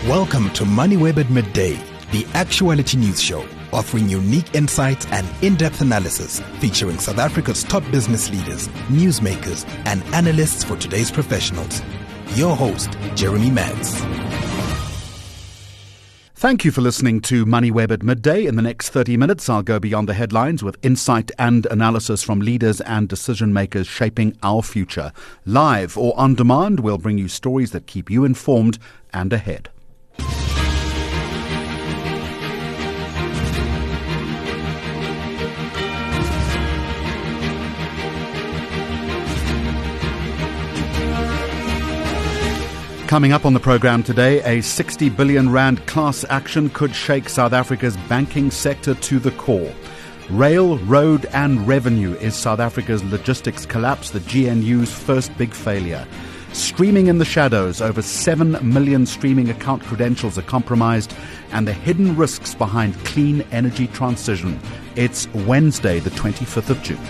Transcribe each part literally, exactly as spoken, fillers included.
Welcome to MoneyWeb at Midday, the actuality news show, offering unique insights and in-depth analysis featuring South Africa's top business leaders, newsmakers, and analysts for today's professionals. Your host, Jeremy Maggs. Thank you for listening to MoneyWeb at Midday. In the next thirty minutes, I'll go beyond the headlines with insight and analysis from leaders and decision makers shaping our future. Live or on demand, we'll bring you stories that keep you informed and ahead. Coming up on the program today, a sixty billion rand class action could shake South Africa's banking sector to the core. Rail, road and revenue is South Africa's logistics collapse, the G N U's first big failure. Streaming in the shadows, over seven million streaming account credentials are compromised, and the hidden risks behind clean energy transition. It's Wednesday, the twenty-fifth of June.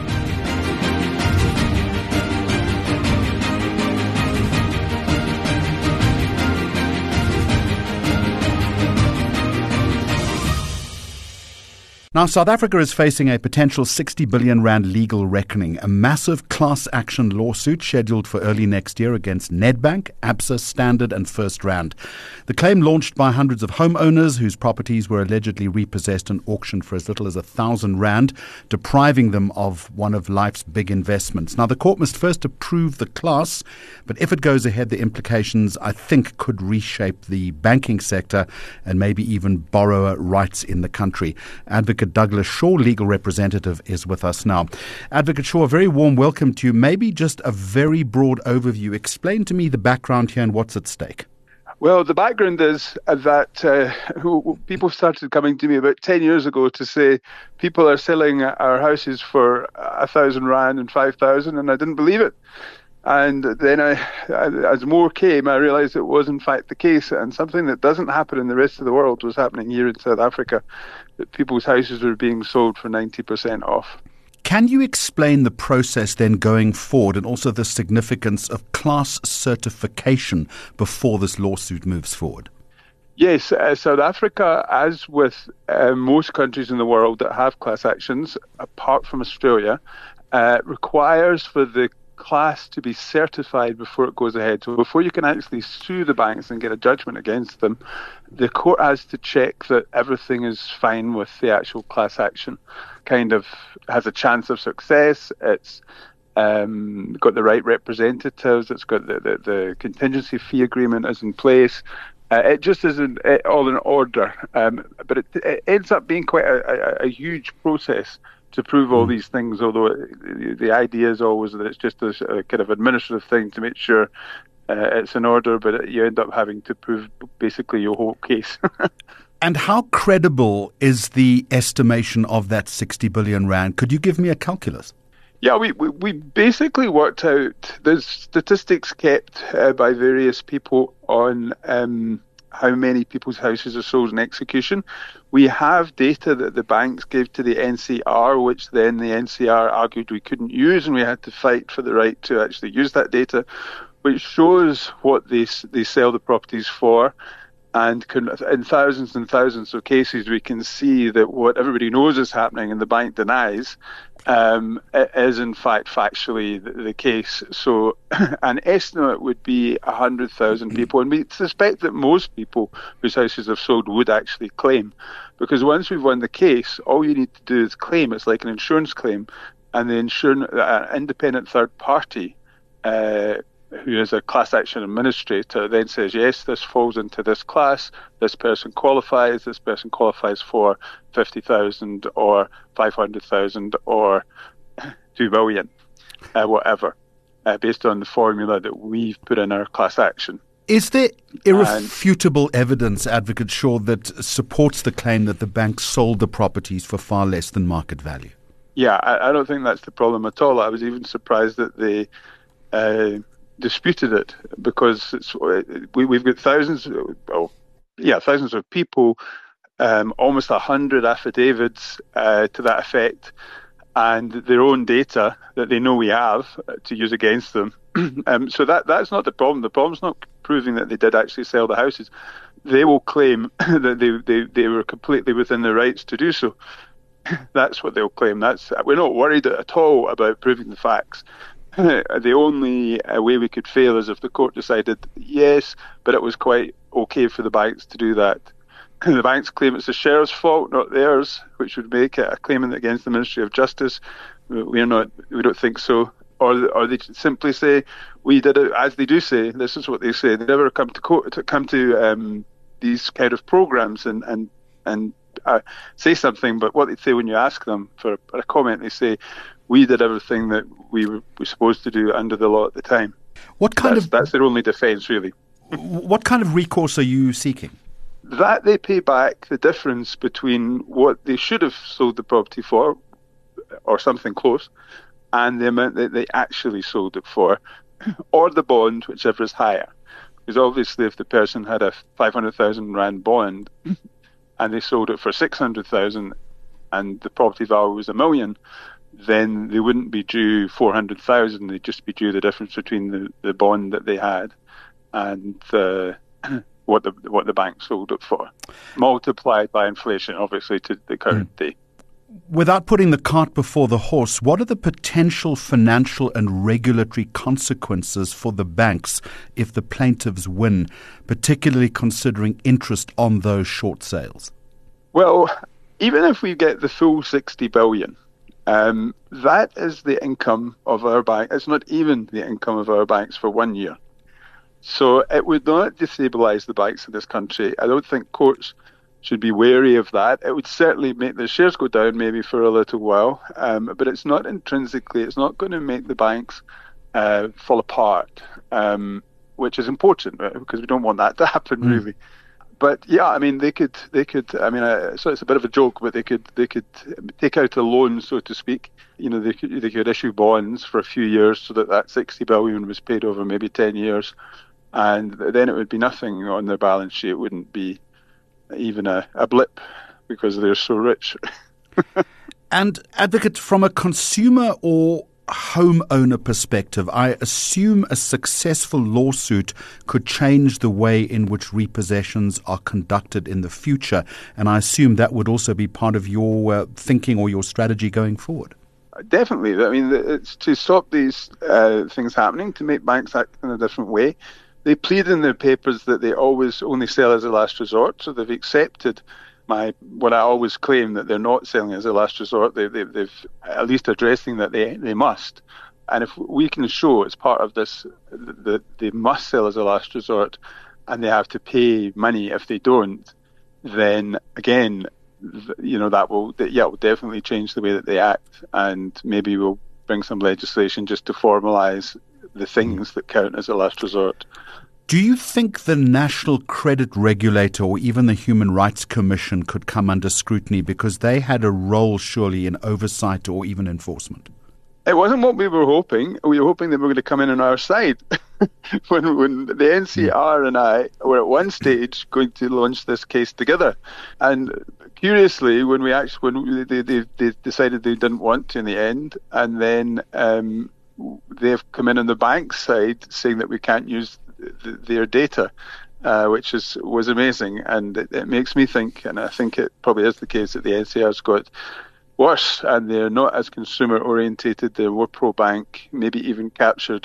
Now, South Africa is facing a potential sixty billion rand legal reckoning, a massive class action lawsuit scheduled for early next year against Nedbank, Absa, Standard and First Rand. The claim, launched by hundreds of homeowners whose properties were allegedly repossessed and auctioned for as little as a thousand rand, depriving them of one of life's big investments. Now, the court must first approve the class, but if it goes ahead, the implications, I think, could reshape the banking sector and maybe even borrower rights in the country. Advocate Douglas Shaw, legal representative, is with us now. Advocate Shaw, a very warm welcome to you. Maybe just a very broad overview. Explain to me the background here and what's at stake. Well, the background is that uh, who, people started coming to me about ten years ago to say people are selling our houses for a thousand rand and five thousand, and I didn't believe it. And then I, as more came, I realized it was in fact the case, and something that doesn't happen in the rest of the world was happening here in South Africa, that people's houses were being sold for ninety percent off. Can you explain the process then going forward, and also the significance of class certification before this lawsuit moves forward? Yes, uh, South Africa, as with uh, most countries in the world that have class actions, apart from Australia, uh, requires for the class to be certified before it goes ahead. So before you can actually sue the banks and get a judgment against them, the court has to check that everything is fine with the actual class action. Kind of has a chance of success. It's um, got the right representatives. It's got the, the, the contingency fee agreement is in place. Uh, it just isn't uh, all in order. Um, but it, it ends up being quite a, a, a huge process to prove all these things, although it, the idea is always that it's just a, a kind of administrative thing to make sure uh, it's in order, but it, you end up having to prove basically your whole case. And how credible is the estimation of that sixty billion rand? Could you give me a calculus? Yeah, we, we, we basically worked out, there's statistics kept uh, by various people on um, how many people's houses are sold in execution. We have data that the banks gave to the N C R, which then the N C R argued we couldn't use, and we had to fight for the right to actually use that data, which shows what they they sell the properties for. And can, in thousands and thousands of cases, we can see that what everybody knows is happening and the bank denies um, is in fact factually the, the case. So an estimate would be one hundred thousand people. And we suspect that most people whose houses have sold would actually claim. Because once we've won the case, all you need to do is claim. It's like an insurance claim. And the insurance, uh, independent third party uh who is a class action administrator, then says, yes, this falls into this class, this person qualifies, this person qualifies for fifty thousand or five hundred thousand or two million, uh, whatever, uh, based on the formula that we've put in our class action. Is there irrefutable and, evidence, Advocate Shaw, that supports the claim that the bank sold the properties for far less than market value? Yeah, I, I don't think that's the problem at all. I was even surprised that they uh, disputed it, because it's, we, we've got thousands, well, yeah, thousands of people, um, almost a hundred affidavits uh, to that effect, and their own data that they know we have to use against them. um, so that that's not the problem. The problem's not proving that they did actually sell the houses. They will claim that they, they, they were completely within their rights to do so. That's what they'll claim. That's we're not worried at all about proving the facts. The only uh, way we could fail is if the court decided yes, but it was quite okay for the banks to do that. The banks claim it's the sheriff's fault, not theirs, which would make it a claim against the Ministry of Justice. We're not. We don't think so. Or, or they simply say we did it, as they do say. This is what they say. They never come to court, to come to um, these kind of programs and and and uh, say something. But what they say when you ask them for a comment, they say we did everything that we were, were supposed to do under the law at the time. What kind that's, of that's their only defence, really. What kind of recourse are you seeking? That they pay back the difference between what they should have sold the property for, or something close, and the amount that they actually sold it for, or the bond, whichever is higher. Because obviously if the person had a five hundred thousand rand bond and they sold it for six hundred thousand and the property value was a million, then they wouldn't be due four hundred thousand, they'd just be due the difference between the, the bond that they had and the what the what the bank sold it for, multiplied by inflation, obviously, to the current mm. day. Without putting the cart before the horse, what are the potential financial and regulatory consequences for the banks if the plaintiffs win, particularly considering interest on those short sales? Well, even if we get the full sixty billion, um, that is the income of our bank. It's not even the income of our banks for one year. So it would not destabilise the banks in this country. I don't think courts should be wary of that. It would certainly make the shares go down maybe for a little while, um, but it's not intrinsically, it's not going to make the banks uh, fall apart, um, which is important, right? Because we don't want that to happen, mm. really. But yeah, I mean, they could, they could. I mean, uh, so it's a bit of a joke, but they could, they could take out a loan, so to speak. You know, they could, they could issue bonds for a few years so that that sixty billion was paid over maybe ten years. And then it would be nothing on their balance sheet. It wouldn't be even a, a blip because they're so rich. And Advocate, from a consumer or homeowner perspective, I assume a successful lawsuit could change the way in which repossessions are conducted in the future. And I assume that would also be part of your uh, thinking or your strategy going forward. Definitely. I mean, it's to stop these uh, things happening, to make banks act in a different way. They plead in their papers that they always only sell as a last resort, so they've accepted my what I always claim, that they're not selling as a last resort. They, they, they've at least addressing that they, they must. And if we can show as part of this that they must sell as a last resort and they have to pay money if they don't, then again, you know, that will, yeah, it will definitely change the way that they act, and maybe we'll bring some legislation just to formalise the things that count as a last resort. Do you think the National Credit Regulator or even the Human Rights Commission could come under scrutiny because they had a role surely in oversight or even enforcement? It wasn't what we were hoping. We were hoping they were going to come in on our side. when, when the N C R and I were at one stage going to launch this case together. And curiously, when we actually, when they, they, they decided they didn't want to in the end, and then um, they've come in on the bank's side saying that we can't use th- their data, uh, which is was amazing. And it, it makes me think, and I think it probably is the case, that the N C R's got worse and they're not as consumer orientated. They're more pro-bank, maybe even captured.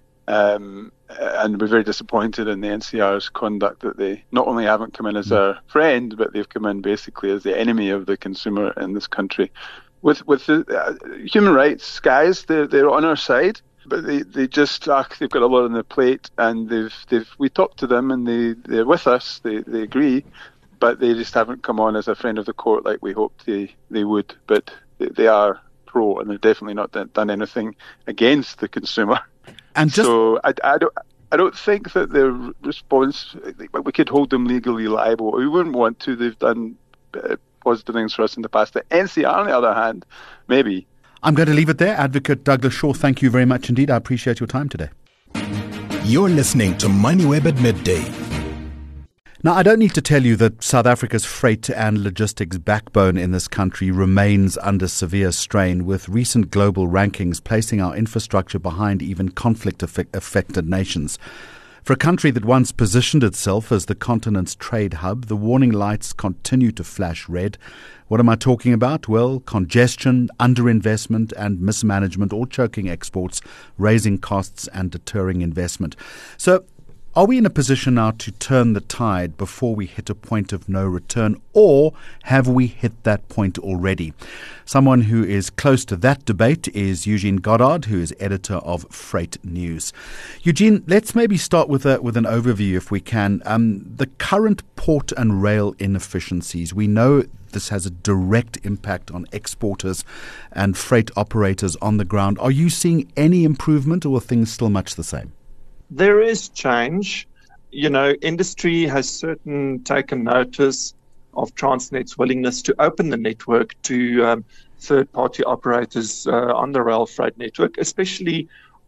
Um, and we're very disappointed in the N C R's conduct, that they not only haven't come in as our friend, but they've come in basically as the enemy of the consumer in this country. With with the uh, human rights guys, they're they're on our side, but they, they just uh, they've got a lot on their plate, and they've they've we talked to them and they they're with us. They they agree, but they just haven't come on as a friend of the court like we hoped they they would. But they, they are pro, and they've definitely not done, done anything against the consumer. And just, so I, I don't I don't think that their response, we could hold them legally liable. We wouldn't want to. They've done uh, positive things for us in the past. The N C R, on the other hand, maybe. I'm going to leave it there. Advocate Douglas Shaw, thank you very much indeed. I appreciate your time today. You're listening to MoneyWeb at Midday. Now, I don't need to tell you that South Africa's freight and logistics backbone in this country remains under severe strain, with recent global rankings placing our infrastructure behind even conflict-affected nations. For a country that once positioned itself as the continent's trade hub, the warning lights continue to flash red. What am I talking about? Well, congestion, underinvestment and mismanagement, all choking exports, raising costs and deterring investment. So, are we in a position now to turn the tide before we hit a point of no return, or have we hit that point already? Someone who is close to that debate is Eugene Goddard, who is editor of Freight News. Eugene, let's maybe start with a, with an overview, if we can. Um, the current port and rail inefficiencies, we know this has a direct impact on exporters and freight operators on the ground. Are you seeing any improvement, or are things still much the same? There is change. You know, industry has certain taken notice of Transnet's willingness to open the network to um, third-party operators uh, on the rail freight network, especially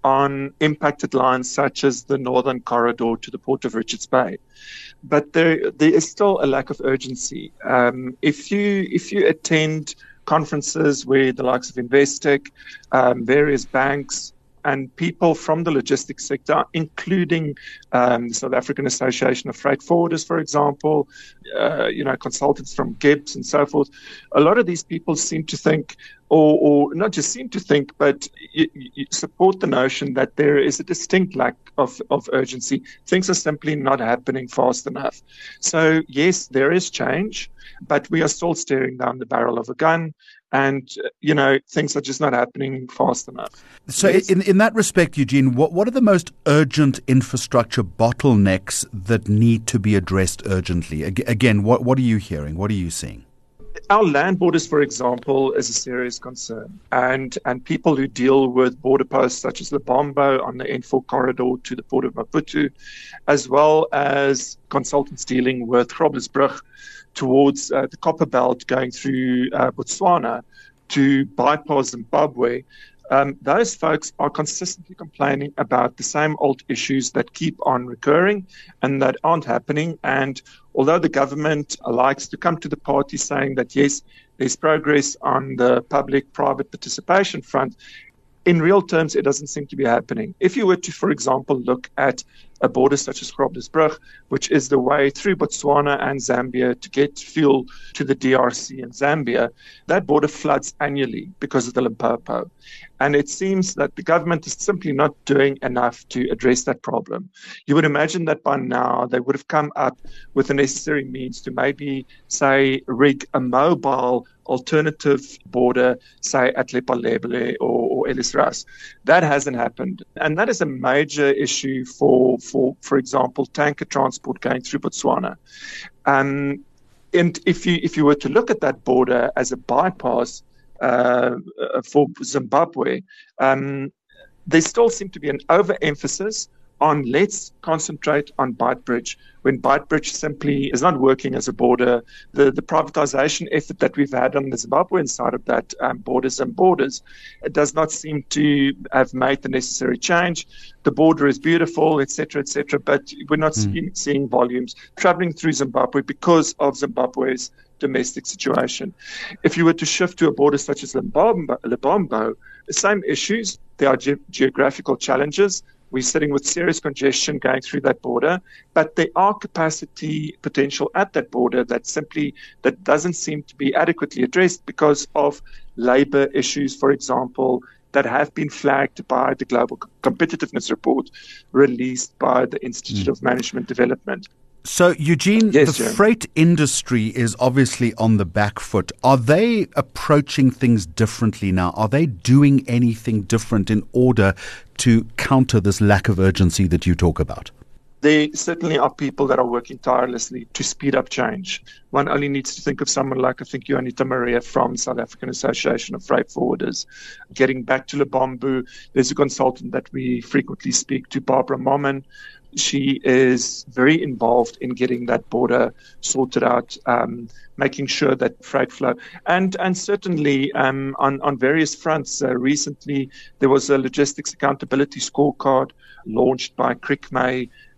on impacted lines such as the Northern Corridor to the Port of Richards Bay. But there, there is still a lack of urgency. Um, if you if you attend conferences where the likes of Investec, um, various banks, and people from the logistics sector, including um, the South African Association of Freight Forwarders, for example, uh, you know, consultants from Gibbs and so forth. A lot of these people seem to think, or, or not just seem to think, but you, you support the notion that there is a distinct lack of, of urgency. Things are simply not happening fast enough. So, yes, there is change, but we are still staring down the barrel of a gun. And, you know, things are just not happening fast enough. So yes. in, in that respect, Eugene, what, what are the most urgent infrastructure bottlenecks that need to be addressed urgently? Again, what, what are you hearing? What are you seeing? Our land borders, for example, is a serious concern. And and people who deal with border posts such as Lebombo on the N four corridor to the Port of Maputo, as well as consultants dealing with Groblersbrug towards uh, the copper belt going through uh, Botswana to bypass Zimbabwe, um, those folks are consistently complaining about the same old issues that keep on recurring and that aren't happening. And although the government likes to come to the party saying that, yes, there's progress on the public-private participation front, in real terms, it doesn't seem to be happening. If you were to, for example, look at a border such as Groblersbrug, which is the way through Botswana and Zambia to get fuel to the D R C and Zambia, that border floods annually because of the Limpopo. And it seems that the government is simply not doing enough to address that problem. You would imagine that by now they would have come up with the necessary means to maybe, say, rig a mobile alternative border, say, at Lephalale or, or Ellisras. That hasn't happened. And that is a major issue for, for, for example, tanker transport going through Botswana. Um, and if you if you were to look at that border as a bypass uh, for Zimbabwe, um, there still seemed to be an overemphasis on let's concentrate on Beitbridge, when Beitbridge simply is not working as a border. The, the privatization effort that we've had on the Zimbabwean side of that um, borders and borders, it does not seem to have made the necessary change. The border is beautiful, et cetera, et cetera, but we're not mm. see, seeing volumes traveling through Zimbabwe because of Zimbabwe's domestic situation. If you were to shift to a border such as Lebombo, Lebombo the same issues. There are ge- geographical challenges. We're sitting with serious congestion going through that border, but there are capacity potential at that border that simply that doesn't seem to be adequately addressed because of labor issues, for example, that have been flagged by the Global Competitiveness Report released by the Institute mm. of Management Development. So, Eugene, yes, the Jeremy. freight industry is obviously on the back foot. Are they approaching things differently now? Are they doing anything different in order to counter this lack of urgency that you talk about? There certainly are people that are working tirelessly to speed up change. One only needs to think of someone like, I think, Juanita Maria from South African Association of Freight Forwarders. Getting back to Lebombo, there's a consultant that we frequently speak to, Barbara Momman. She is very involved in getting that border sorted out, um, making sure that freight flow, and and certainly um, on on various fronts. Uh, recently, there was a logistics accountability scorecard launched by Crick May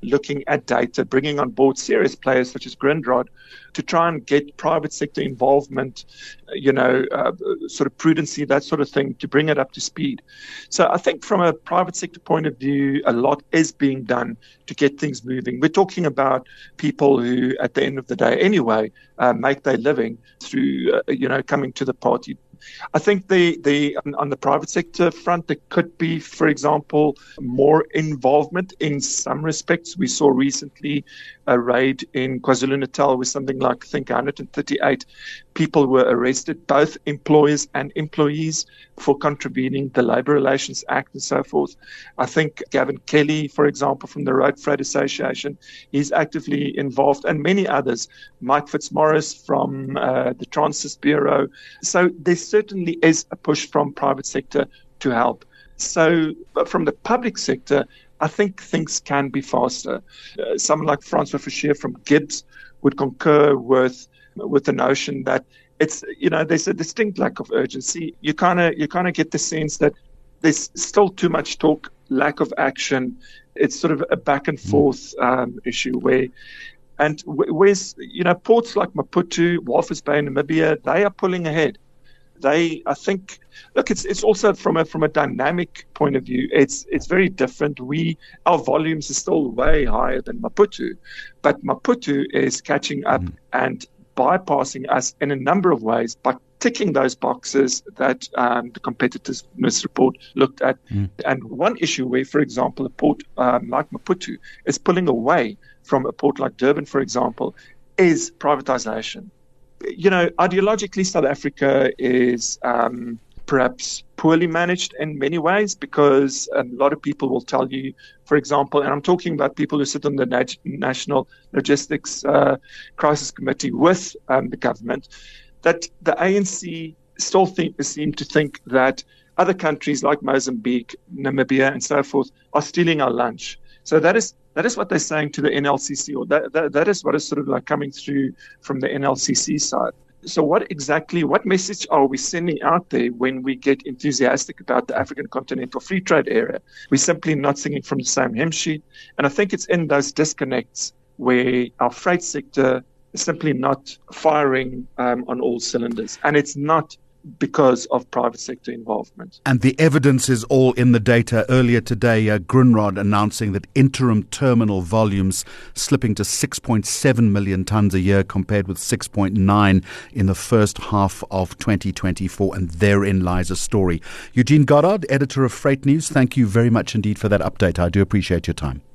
looking at data, bringing on board serious players such as Grindrod to try and get private sector involvement, you know, uh, sort of prudency, that sort of thing, to bring it up to speed. So I think from a private sector point of view, a lot is being done to get things moving. We're talking about people who, at the end of the day anyway, uh, make their living through, uh, you know, coming to the party. I think the, the on the private sector front, there could be, for example, more involvement in some respects. We saw recently a raid in KwaZulu-Natal with something like, I think, one hundred thirty-eight people were arrested, both employers and employees, for contravening the Labour Relations Act and so forth. I think Gavin Kelly, for example, from the Road Freight Association, is actively involved, and many others. Mike Fitzmaurice from uh, the Transys Bureau. So there certainly is a push from private sector to help. So from the public sector, I think things can be faster. Uh, someone like Francois Fischer from Gibbs would concur with with the notion that it's, you know, there's a distinct lack of urgency. You kind of you kind of get the sense that there's still too much talk, lack of action. It's sort of a back and forth um, issue where, and where's, you know, ports like Maputo, Walvis Bay, Namibia, they are pulling ahead. They, I think, look, it's it's also from a from a dynamic point of view, it's it's very different. We our volumes are still way higher than Maputo, but Maputo is catching up mm. and bypassing us in a number of ways by ticking those boxes that um, the competitiveness report looked at. Mm. And one issue where, for example, a port um, like Maputo is pulling away from a port like Durban, for example, is privatization. You know, ideologically, South Africa is um, perhaps poorly managed in many ways, because a lot of people will tell you, for example, and I'm talking about people who sit on the Nat- National Logistics uh, Crisis Committee with um, the government, that the A N C still think, seem to think that other countries like Mozambique, Namibia, and so forth are stealing our lunch. So that is that is what they're saying to the N L C C, or that, that that is what is sort of like coming through from the N L C C side. So what exactly, what message are we sending out there when we get enthusiastic about the African Continental Free Trade Area? We're simply not singing from the same hymn sheet. And I think it's in those disconnects where our freight sector is simply not firing um, on all cylinders. And it's not because of private sector involvement. And the evidence is all in the data. Earlier today, uh, Grindrod announcing that interim terminal volumes slipping to six point seven million tonnes a year compared with six point nine in the first half of twenty twenty-four. And therein lies a story. Eugene Goddard, editor of Freight News, thank you very much indeed for that update. I do appreciate your time.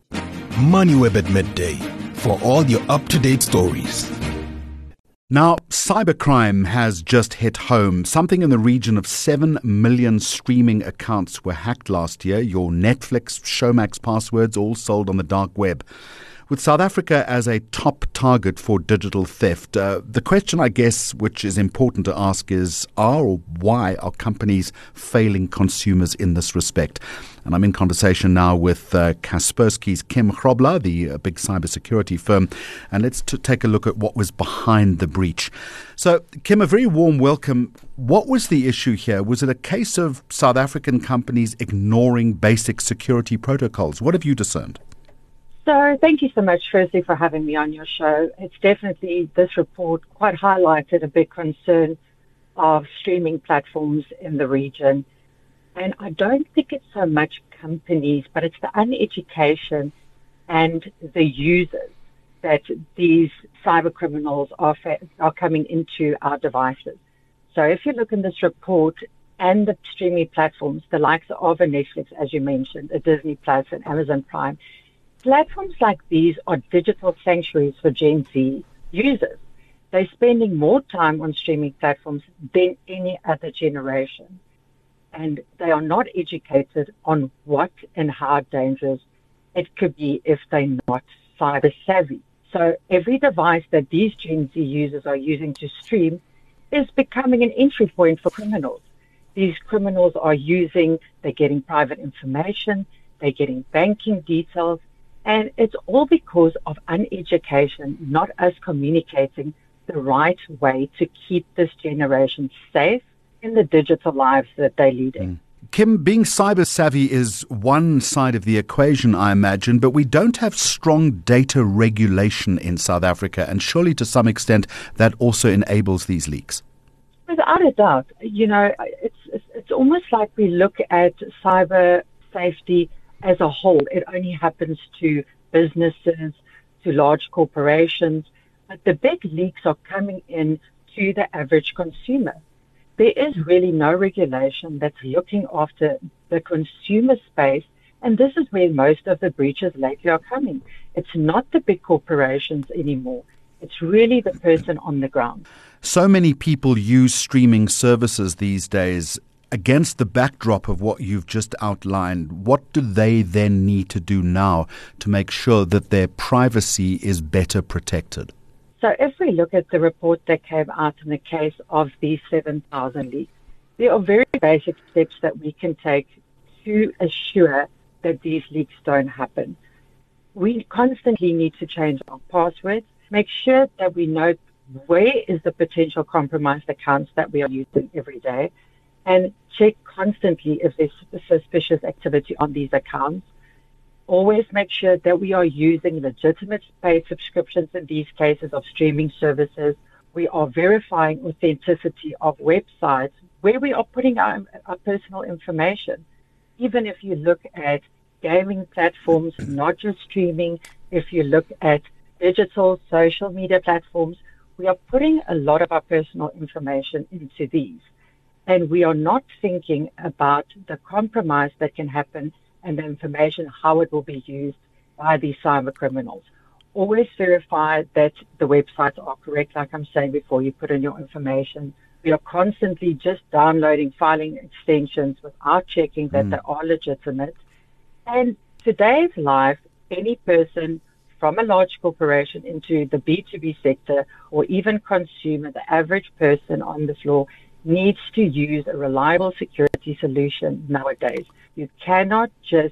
MoneyWeb at midday for all your up-to-date stories. Now, cybercrime has just hit home. Something in the region of seven million streaming accounts were hacked last year. Your Netflix, Showmax passwords all sold on the dark web. With South Africa as a top target for digital theft, uh, the question, I guess, which is important to ask is, are or why are companies failing consumers in this respect? And I'm in conversation now with uh, Kaspersky's Kim Grobler, the uh, big cybersecurity firm, and let's t- take a look at what was behind the breach. So, Kim, a very warm welcome. What was the issue here? Was it a case of South African companies ignoring basic security protocols? What have you discerned? So thank you so much, firstly, for having me on your show. It's definitely, this report quite highlighted a big concern of streaming platforms in the region. And I don't think it's so much companies, but it's the uneducation and the users that these cyber criminals are, fa- are coming into our devices. So if you look in this report, and the streaming platforms, the likes of a Netflix, as you mentioned, a Disney Plus and Amazon Prime, platforms like these are digital sanctuaries for Gen Z users. They're spending more time on streaming platforms than any other generation. And they are not educated on what and how dangerous it could be if they're not cyber savvy. So every device that these Gen Z users are using to stream is becoming an entry point for criminals. These criminals are using, they're getting private information, they're getting banking details, and it's all because of uneducation, not us communicating the right way to keep this generation safe in the digital lives that they're leading. Mm. Kim, being cyber savvy is one side of the equation, I imagine, but we don't have strong data regulation in South Africa, and surely to some extent that also enables these leaks. Without a doubt, you know, it's, it's it's almost like we look at cyber safety as a whole. It only happens to businesses, to large corporations, but the big leaks are coming in to the average consumer. There is really no regulation that's looking after the consumer space, and this is where most of the breaches lately are coming. It's not the big corporations anymore. It's really the person on the ground. So many people use streaming services these days. Against the backdrop of what you've just outlined, what do they then need to do now to make sure that their privacy is better protected? So if we look at the report that came out in the case of these seven thousand leaks, there are very basic steps that we can take to assure that these leaks don't happen. We constantly need to change our passwords, make sure that we know where is the potential compromised accounts that we are using every day, and check constantly if there's suspicious activity on these accounts. Always make sure that we are using legitimate paid subscriptions in these cases of streaming services. We are verifying authenticity of websites where we are putting our, our personal information. Even if you look at gaming platforms, not just streaming, if you look at digital social media platforms, we are putting a lot of our personal information into these. And we are not thinking about the compromise that can happen and the information, how it will be used by these cyber criminals. Always verify that the websites are correct. Like I'm saying before, you put in your information. We are constantly just downloading filing extensions without checking that mm. they are legitimate. And today's life, any person from a large corporation into the B two B sector or even consumer, the average person on the floor, needs to use a reliable security solution nowadays. You cannot just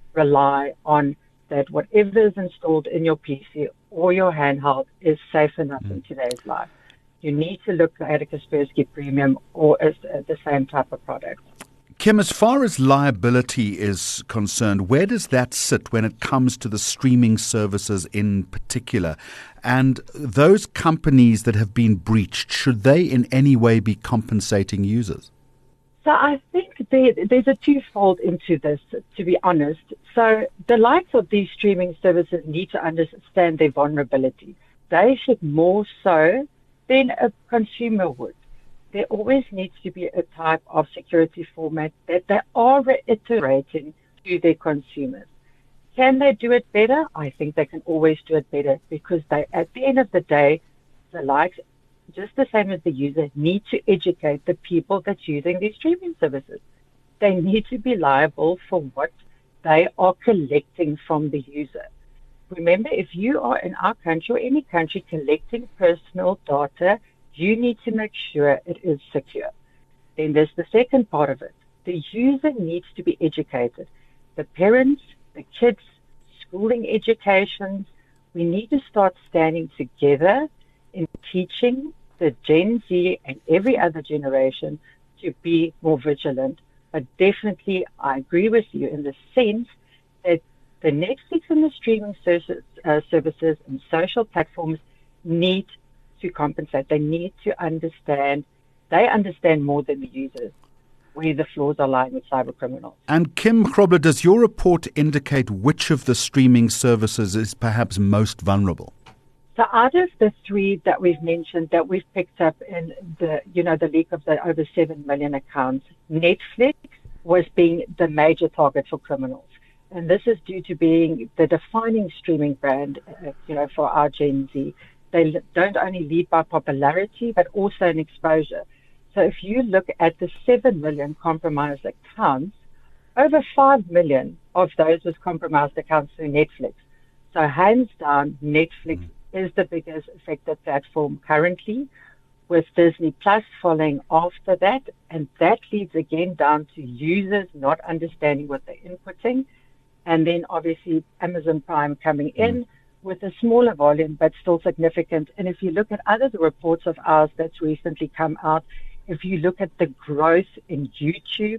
rely on that whatever is installed in your P C or your handheld is safe enough mm. in today's life. You need to look at a Kaspersky Premium or as, uh, the same type of product. Kim, as far as liability is concerned, where does that sit when it comes to the streaming services in particular? And those companies that have been breached, should they in any way be compensating users? So I think there, there's a twofold into this, to be honest. So the likes of these streaming services need to understand their vulnerability. They should more so than a consumer would. There always needs to be a type of security format that they are reiterating to their consumers. Can they do it better? I think they can always do it better because they, at the end of the day, the likes, just the same as the user, need to educate the people that's using these streaming services. They need to be liable for what they are collecting from the user. Remember, if you are in our country or any country collecting personal data, you need to make sure it is secure. Then there's the second part of it. The user needs to be educated. The parents, the kids, schooling educations, we need to start standing together in teaching the Gen Z and every other generation to be more vigilant. But definitely, I agree with you in the sense that the Netflix and the streaming services, uh, services and social platforms need to compensate. They need to understand, they understand more than the users where the flaws are lying with cyber criminals. And Kim Grobler, does your report indicate which of the streaming services is perhaps most vulnerable? So out of the three that we've mentioned that we've picked up in the, you know, the leak of the over seven million accounts, Netflix was being the major target for criminals. And this is due to being the defining streaming brand, uh, you know, for our Gen Z. They don't only lead by popularity, but also in exposure. So if you look at the seven million compromised accounts, over five million of those was compromised accounts through Netflix. So hands down, Netflix mm. is the biggest affected platform currently, with Disney Plus following after that. And that leads again down to users not understanding what they're inputting. And then obviously Amazon Prime coming in. Mm. with a smaller volume, but still significant. And if you look at other reports of ours that's recently come out, if you look at the growth in YouTube,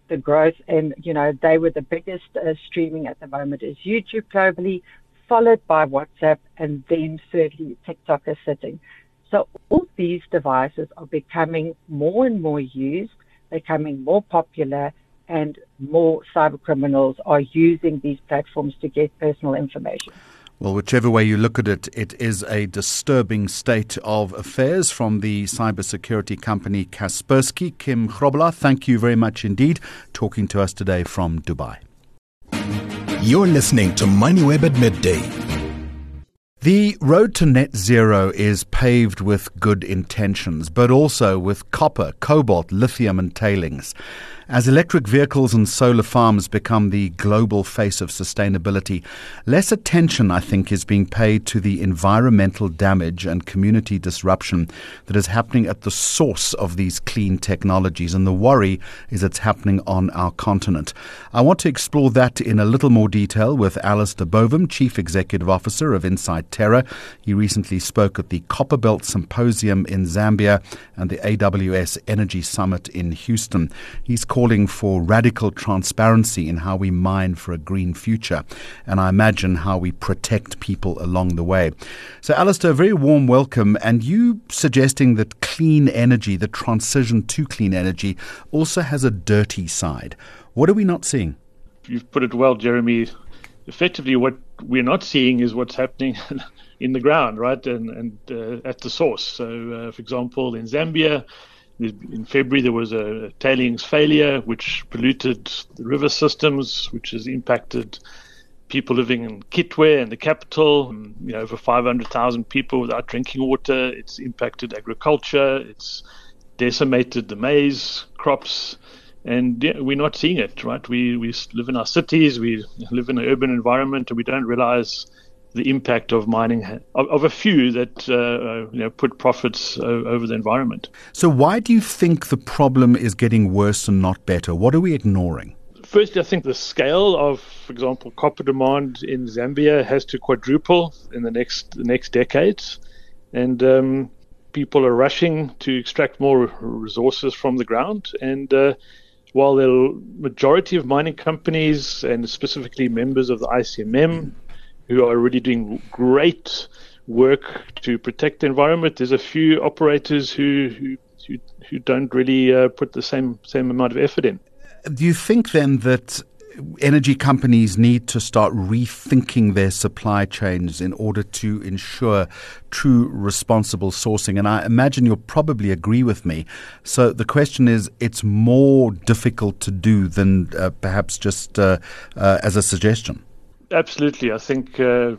the growth. And, you know, they were the biggest uh, streaming at the moment is YouTube globally, followed by WhatsApp, and then thirdly, TikTok is sitting. So all these devices are becoming more and more used, becoming more popular, and more cyber criminals are using these platforms to get personal information. Well, whichever way you look at it, it is a disturbing state of affairs from the cybersecurity company Kaspersky. Kim Grobler, thank you very much indeed, talking to us today from Dubai. You're listening to MoneyWeb at midday. The road to net zero is paved with good intentions, but also with copper, cobalt, lithium and tailings. As electric vehicles and solar farms become the global face of sustainability, less attention, I think, is being paid to the environmental damage and community disruption that is happening at the source of these clean technologies. And the worry is it's happening on our continent. I want to explore that in a little more detail with Alistair Bovum, Chief Executive Officer of Inside Terra. He recently spoke at the Copperbelt Symposium in Zambia and the A W S Energy Summit in Houston. He's calling for radical transparency in how we mine for a green future, and I imagine how we protect people along the way. So, Alistair, a very warm welcome, and you suggesting that clean energy, the transition to clean energy, also has a dirty side. What are we not seeing? You've put it well, Jeremy. Effectively, what we're not seeing is what's happening in the ground, right, and, and uh, at the source. So, uh, for example, in Zambia, in February, there was a tailings failure which polluted the river systems, which has impacted people living in Kitwe and the capital. You know, over five hundred thousand people without drinking water. It's impacted agriculture. It's decimated the maize crops. And yeah, we're not seeing it, right? We we live in our cities, we live in an urban environment, and we don't realize the impact of mining of, of a few that uh, you know put profits uh, over the environment. So why do you think the problem is getting worse and not better? What are we ignoring? Firstly, I think the scale of, for example, copper demand in Zambia has to quadruple in the next the next decades, and um, people are rushing to extract more resources from the ground. And uh, while the majority of mining companies, and specifically members of the I C M M, who are really doing great work to protect the environment, there's a few operators who who who, who don't really uh, put the same same amount of effort in. Do you think then that energy companies need to start rethinking their supply chains in order to ensure true responsible sourcing? And I imagine you'll probably agree with me. So the question is, it's more difficult to do than uh, perhaps just uh, uh, as a suggestion. Absolutely. I think uh,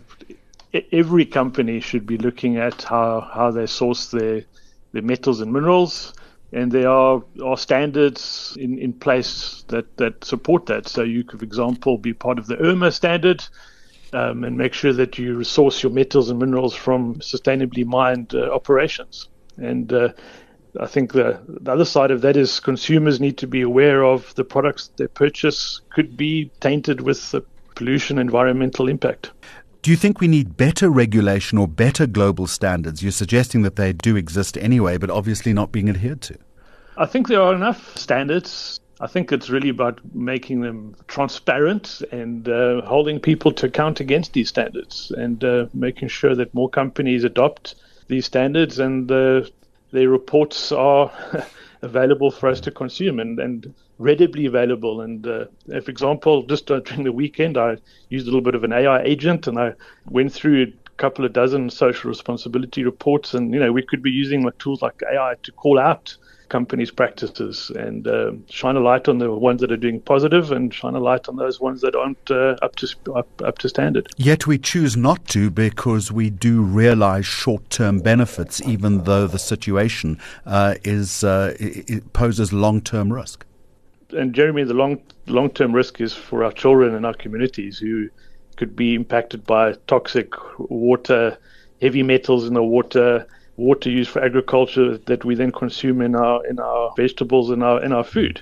every company should be looking at how, how they source their, their metals and minerals. And there are, are standards in, in place that, that support that. So you could, for example, be part of the I R M A standard um, and make sure that you resource your metals and minerals from sustainably mined uh, operations. And uh, I think the, the other side of that is consumers need to be aware of the products they purchase could be tainted with the pollution, environmental impact. Do you think we need better regulation or better global standards? You're suggesting that they do exist anyway, but obviously not being adhered to. I think there are enough standards. I think it's really about making them transparent and uh, holding people to account against these standards, and uh, making sure that more companies adopt these standards and uh, their reports are available for us to consume and, and readily available. And uh, for example, just uh, during the weekend, I used a little bit of an A I agent and I went through a couple of dozen social responsibility reports. And, you know, we could be using tools like A I to call out companies' practices and uh, shine a light on the ones that are doing positive and shine a light on those ones that aren't uh, up to up, up to standard. Yet we choose not to because we do realize short-term benefits, even though the situation uh, is uh, it poses long-term risk. And Jeremy, the long long-term risk is for our children and our communities who could be impacted by toxic water, heavy metals in the water, water used for agriculture that we then consume in our in our vegetables and our in our food.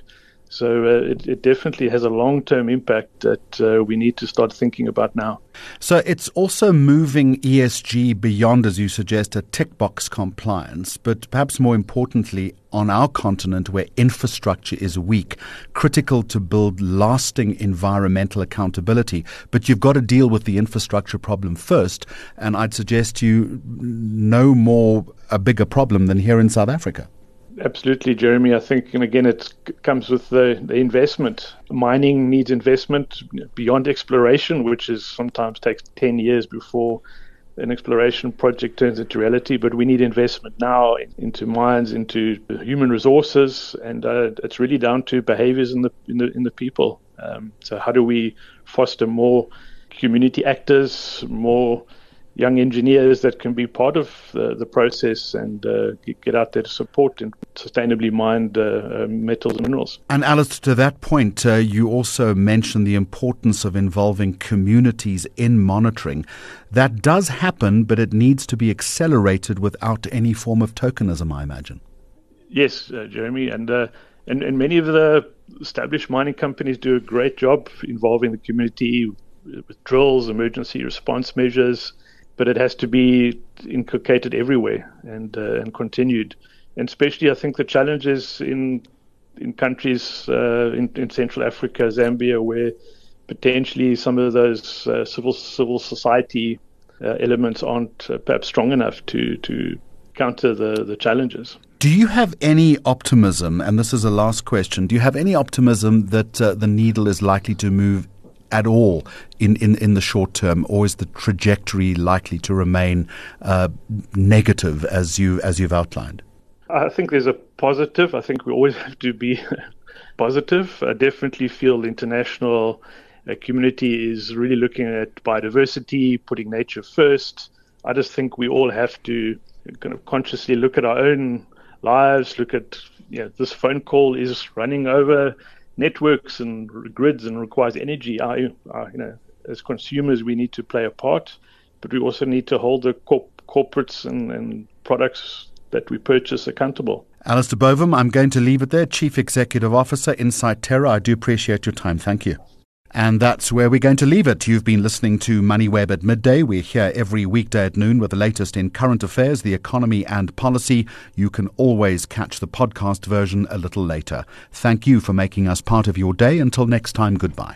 So uh, it, it definitely has a long-term impact that uh, we need to start thinking about now. So it's also moving E S G beyond, as you suggest, a tick box compliance, but perhaps more importantly, on our continent where infrastructure is weak, critical to build lasting environmental accountability. But you've got to deal with the infrastructure problem first, and I'd suggest you no more a bigger problem than here in South Africa. Absolutely, Jeremy. I think, and again, it comes with the, the investment. Mining needs investment beyond exploration, which is sometimes takes ten years before an exploration project turns into reality. But we need investment now into mines, into human resources, and uh, it's really down to behaviors in the in the in the people. Um, so, how do we foster more community actors, more young engineers that can be part of the, the process and uh, get out there to support and sustainably mined uh, uh, metals and minerals. And Alistair, to that point, uh, you also mentioned the importance of involving communities in monitoring. That does happen, but it needs to be accelerated without any form of tokenism, I imagine. Yes, uh, Jeremy, and, uh, and and many of the established mining companies do a great job involving the community with drills, emergency response measures, but it has to be inculcated everywhere and uh, and continued. And especially, I think the challenge is in in countries uh, in, in Central Africa, Zambia, where potentially some of those uh, civil civil society uh, elements aren't uh, perhaps strong enough to to counter the, the challenges. Do you have any optimism, and this is a last question, do you have any optimism that uh, the needle is likely to move at all in, in, in the short term, or is the trajectory likely to remain uh, negative as you as you've outlined? I think there's a positive. I think we always have to be positive. I definitely feel the international uh, community is really looking at biodiversity, putting nature first. I just think we all have to kind of consciously look at our own lives, look at, you know, this phone call is running over networks and grids and requires energy. I, I, you know, as consumers, we need to play a part, but we also need to hold the corp- corporates and, and products that we purchase accountable. Alistair Bovum, I'm going to leave it there. Chief Executive Officer, Insight Terra. I do appreciate your time. Thank you. And that's where we're going to leave it. You've been listening to MoneyWeb at midday. We're here every weekday at noon with the latest in current affairs, the economy and policy. You can always catch the podcast version a little later. Thank you for making us part of your day. Until next time, goodbye.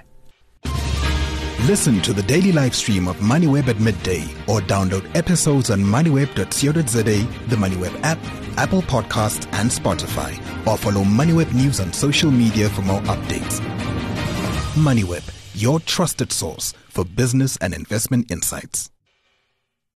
Listen to the daily live stream of MoneyWeb at midday or download episodes on moneyweb dot co dot za, the MoneyWeb app, Apple Podcasts and Spotify, or follow MoneyWeb News on social media for more updates. MoneyWeb, your trusted source for business and investment insights.